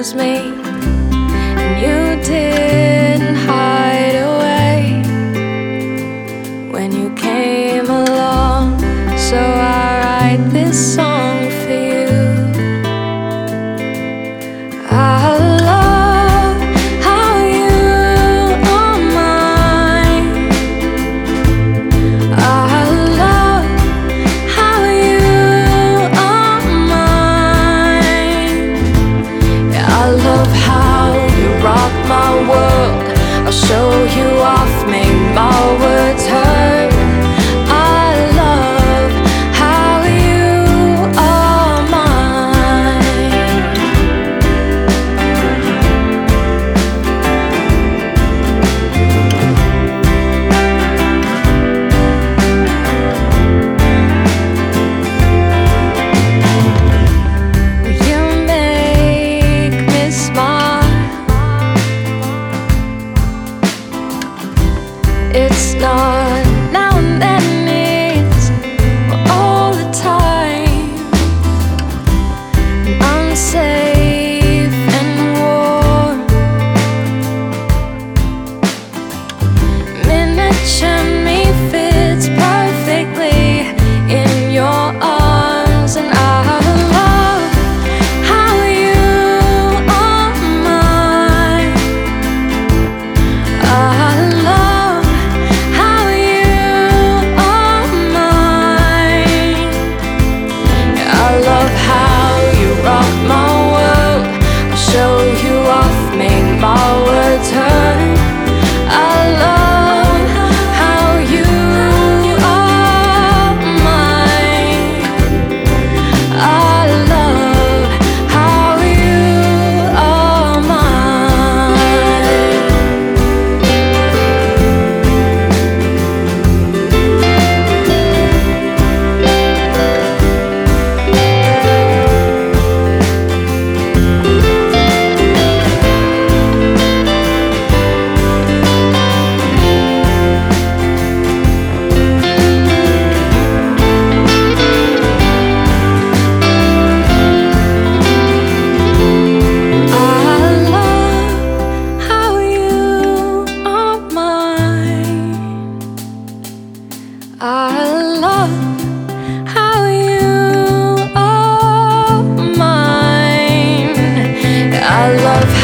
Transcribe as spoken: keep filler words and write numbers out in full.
chose me, and you didn't hide away when you came along. So I write this song for you. I love how you are mine. I love how you are mine. Yeah, I love how you rock my world. I'll show you off, make my words hurt. I love how you are mine. You make me smile. It's not now and then, it's all the time. Unsafe and warm, miniature me fits perfectly in your arms. And I love how you are mine. I love how you are mine. I love how you rock my world. I'll show you off, make my words hurt. I love how you are mine. I love how you are mine. I love how you are mine. I love how you are mine. I love